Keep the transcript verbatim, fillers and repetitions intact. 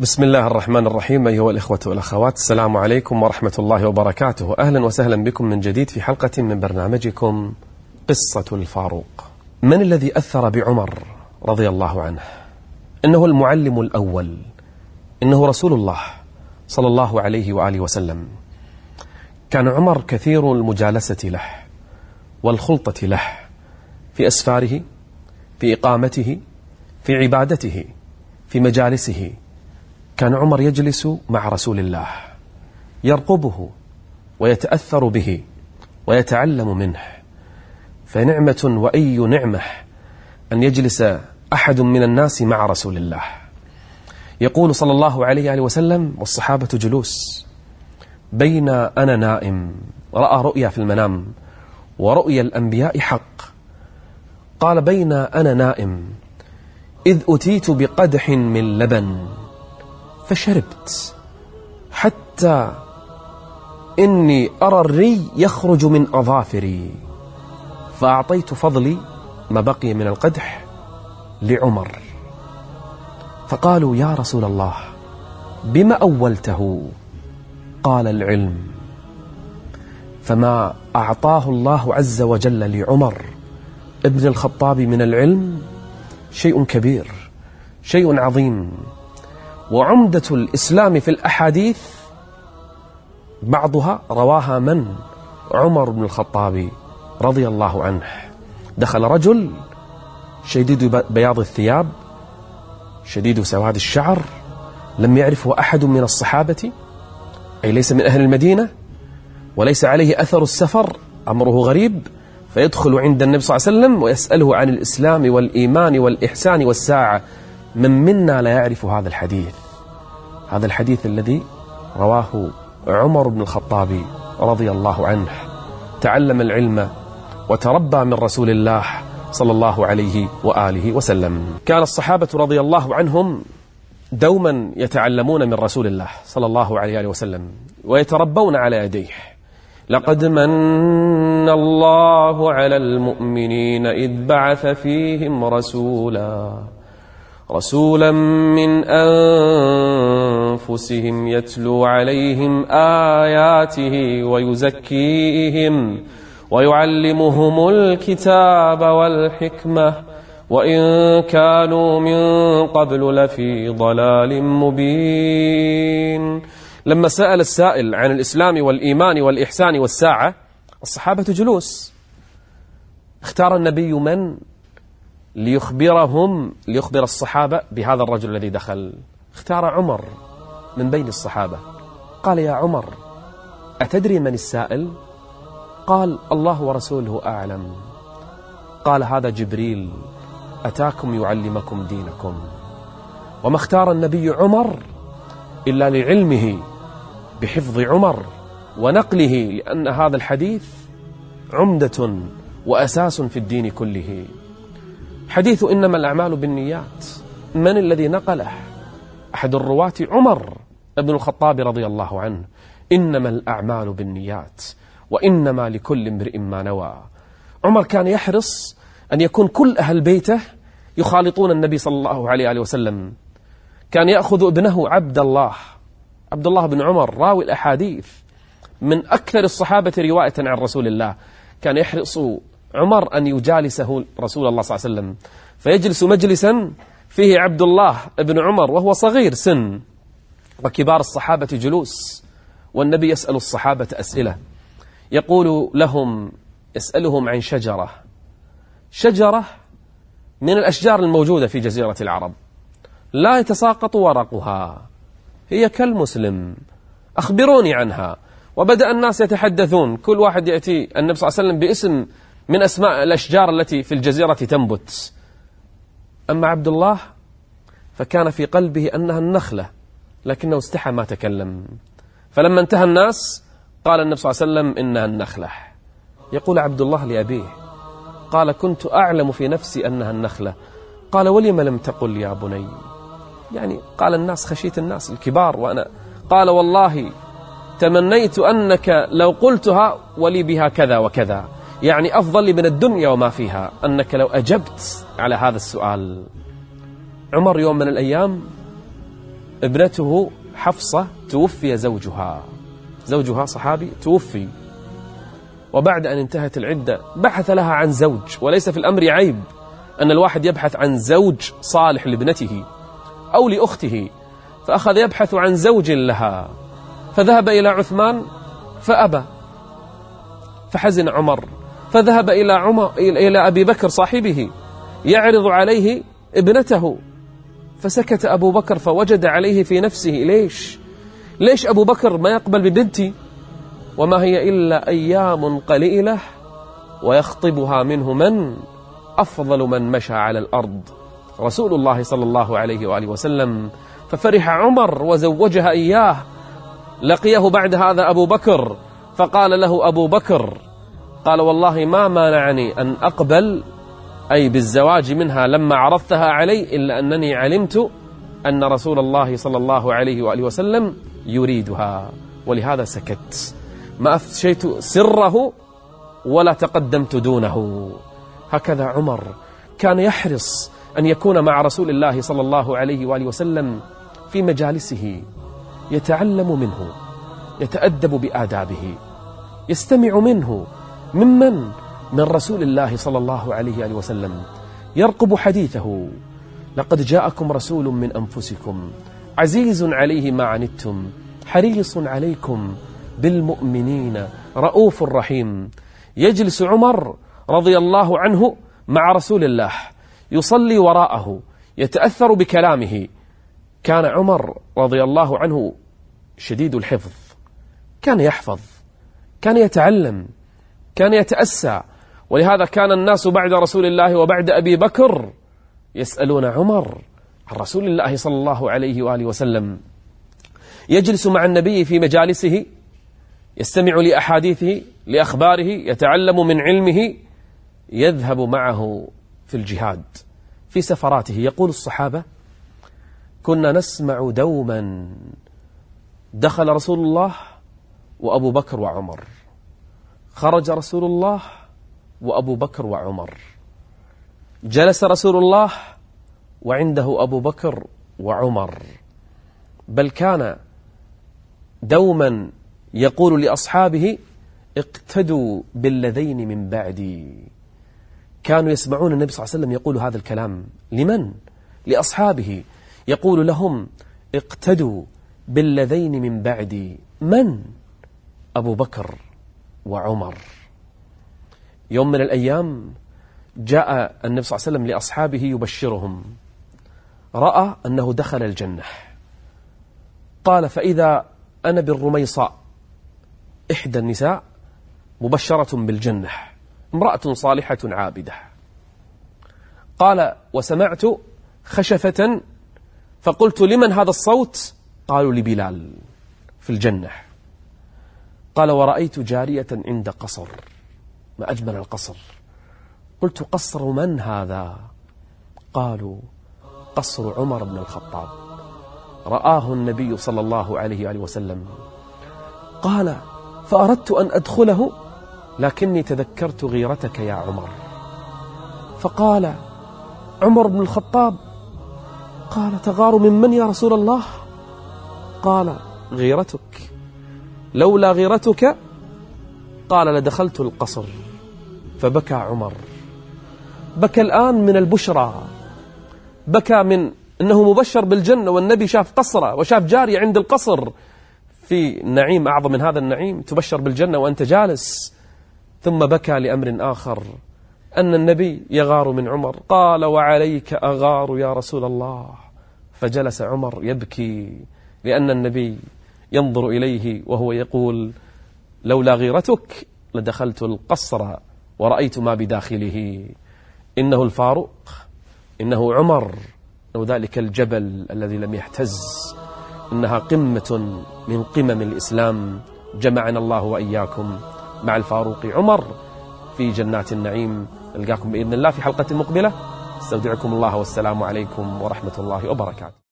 بسم الله الرحمن الرحيم. أيها الإخوة والأخوات، السلام عليكم ورحمة الله وبركاته. أهلا وسهلا بكم من جديد في حلقة من برنامجكم قصة الفاروق. من الذي أثر بعمر رضي الله عنه؟ إنه المعلم الأول، إنه رسول الله صلى الله عليه وآله وسلم. كان عمر كثير المجالسة له والخلطة له في أسفاره، في إقامته، في عبادته، في مجالسه. كان عمر يجلس مع رسول الله يرقبه ويتأثر به ويتعلم منه، فنعمة وأي نعمة أن يجلس أحد من الناس مع رسول الله. يقول صلى الله عليه وآله وسلم والصحابة جلوس: بين أنا نائم، رأى رؤيا في المنام، ورؤيا الأنبياء حق. قال: بين أنا نائم إذ أتيت بقدح من لبن فشربت حتى إني أرى الري يخرج من أظافري، فأعطيت فضلي ما بقي من القدح لعمر. فقالوا: يا رسول الله بما أولته؟ قال: العلم. فما أعطاه الله عز وجل لعمر ابن الخطاب من العلم شيء كبير، شيء عظيم. وعمدة الإسلام في الأحاديث بعضها رواها من؟ عمر بن الخطاب رضي الله عنه. دخل رجل شديد بياض الثياب، شديد سواد الشعر، لم يعرفه أحد من الصحابة، أي ليس من أهل المدينة وليس عليه أثر السفر، أمره غريب. فيدخل عند النبي صلى الله عليه وسلم ويسأله عن الإسلام والإيمان والإحسان والساعة. من منا لا يعرف هذا الحديث؟ هذا الحديث الذي رواه عمر بن الخطاب رضي الله عنه. تعلم العلم وتربى من رسول الله صلى الله عليه وآله وسلم. كان الصحابة رضي الله عنهم دوما يتعلمون من رسول الله صلى الله عليه وآله وسلم ويتربون على يديه. لقد من الله على المؤمنين إذ بعث فيهم رسولا رسولا من أنفسهم يتلو عليهم آياته ويزكيهم ويعلمهم الكتاب والحكمة وإن كانوا من قبل لفي ضلال مبين. لما سأل السائل عن الإسلام والإيمان والإحسان والساعة، الصحابة جلوس، اختار النبي من ليخبرهم ليخبر الصحابة بهذا الرجل الذي دخل؟ اختار عمر من بين الصحابة. قال: يا عمر أتدري من السائل؟ قال: الله ورسوله أعلم. قال: هذا جبريل أتاكم يعلمكم دينكم. وما اختار النبي عمر إلا لعلمه بحفظ عمر ونقله، لأن هذا الحديث عمدة وأساس في الدين كله. حديث إنما الأعمال بالنيات، من الذي نقله؟ أحد الرواة عمر ابن الخطاب رضي الله عنه. إنما الأعمال بالنيات وإنما لكل امرئ ما نوى. عمر كان يحرص أن يكون كل أهل بيته يخالطون النبي صلى الله عليه وآله وسلم. كان يأخذ ابنه عبد الله عبد الله بن عمر راوي الأحاديث من أكثر الصحابة رواية عن رسول الله. كان يحرص عمر أن يجالسه رسول الله صلى الله عليه وسلم، فيجلس مجلسا فيه عبد الله بن عمر وهو صغير سن، وكبار الصحابة جلوس، والنبي يسأل الصحابة أسئلة. يقول لهم، يسألهم عن شجرة شجرة من الأشجار الموجودة في جزيرة العرب، لا يتساقط ورقها، هي كالمسلم، أخبروني عنها. وبدأ الناس يتحدثون، كل واحد يأتي النبي صلى الله عليه وسلم باسم من أسماء الأشجار التي في الجزيرة تنبت. أما عبد الله فكان في قلبه أنها النخلة، لكنه استحى ما تكلم. فلما انتهى الناس قال النبي صلى الله عليه وسلم: إنها النخلة. يقول عبد الله لأبيه: قال: كنت أعلم في نفسي أنها النخلة. قال: ولم لم تقل يا بني؟ يعني قال الناس خشيت الناس الكبار وأنا. قال: والله تمنيت أنك لو قلتها ولي بها كذا وكذا، يعني أفضل لي من الدنيا وما فيها أنك لو أجبت على هذا السؤال. عمر يوم من الأيام ابنته حفصة توفي زوجها، زوجها صحابي توفي، وبعد أن انتهت العدة بحث لها عن زوج. وليس في الأمر عيب أن الواحد يبحث عن زوج صالح لابنته أو لأخته، فأخذ يبحث عن زوج لها، فذهب إلى عثمان فأبى، فحزن عمر، فذهب إلى عمر إلى أبي بكر صاحبه يعرض عليه ابنته، فسكت أبو بكر، فوجد عليه في نفسه ليش ليش أبو بكر ما يقبل ببنتي وما هي إلا أيام قليلة ويخطبها منه من أفضل من مشى على الأرض، رسول الله صلى الله عليه وآله وسلم. ففرح عمر وزوجها إياه. لقيه بعد هذا أبو بكر فقال له أبو بكر، قال والله ما مانعني أن أقبل أي بالزواج منها لما عرضتها علي، إلا أنني علمت أن رسول الله صلى الله عليه وآله وسلم يريدها، ولهذا سكت، ما أفشيت سره ولا تقدمت دونه. هكذا عمر كان يحرص أن يكون مع رسول الله صلى الله عليه وآله وسلم في مجالسه، يتعلم منه، يتأدب بآدابه، يستمع منه، ممن من رسول الله صلى الله عليه وآله وسلم، يرقب حديثه. لقد جاءكم رسول من أنفسكم عزيز عليه ما عنتم حريص عليكم بالمؤمنين رؤوف رحيم. يجلس عمر رضي الله عنه مع رسول الله، يصلي وراءه، يتأثر بكلامه. كان عمر رضي الله عنه شديد الحفظ، كان يحفظ، كان يتعلم، كان يتأسى، ولهذا كان الناس بعد رسول الله وبعد أبي بكر يسألون عمر عن رسول الله صلى الله عليه وآله وسلم. يجلس مع النبي في مجالسه، يستمع لأحاديثه، لأخباره، يتعلم من علمه، يذهب معه في الجهاد في سفراته. يقول الصحابة: كنا نسمع دوما دخل رسول الله وأبو بكر وعمر، خرج رسول الله وأبو بكر وعمر، جلس رسول الله وعنده أبو بكر وعمر، بل كان دوما يقول لأصحابه: اقتدوا بالذين من بعدي. كانوا يسمعون النبي صلى الله عليه وسلم يقول هذا الكلام لمن؟ لأصحابه، يقول لهم: اقتدوا بالذين من بعدي. من؟ أبو بكر وعمر. يوم من الأيام جاء النبي صلى الله عليه وسلم لأصحابه يبشرهم، رأى أنه دخل الجنة، قال: فإذا أنا بالرميصاء، إحدى النساء مبشرة بالجنة، امرأة صالحة عابدة. قال: وسمعت خشفة فقلت: لمن هذا الصوت؟ قالوا: لبلال في الجنة. قال: ورأيت جارية عند قصر، ما أجمل القصر. قلت: قصر من هذا؟ قالوا: قصر عمر بن الخطاب، رآه النبي صلى الله عليه وآله وسلم. قال: فأردت أن أدخله لكني تذكرت غيرتك يا عمر. فقال عمر بن الخطاب: قال: تغار من من يا رسول الله؟ قال: غيرتك، لولا غيرتك قال لدخلت القصر. فبكى عمر، بكى الآن من البشرى، بكى من أنه مبشر بالجنة، والنبي شاف قصره وشاف جارية عند القصر في نعيم أعظم من هذا النعيم، تبشر بالجنة وأنت جالس. ثم بكى لأمر آخر، أن النبي يغار من عمر. قال: وعليك أغار يا رسول الله. فجلس عمر يبكي، لأن النبي ينظر إليه وهو يقول: لولا غيرتك لدخلت القصر ورأيت ما بداخله. إنه الفاروق، إنه عمر، إنه ذلك الجبل الذي لم يهتز. إنها قمة من قمم الإسلام، جمعنا الله وإياكم مع الفاروق عمر في جنات النعيم. نلقاكم بإذن الله في حلقة مقبلة. استودعكم الله، والسلام عليكم ورحمة الله وبركاته.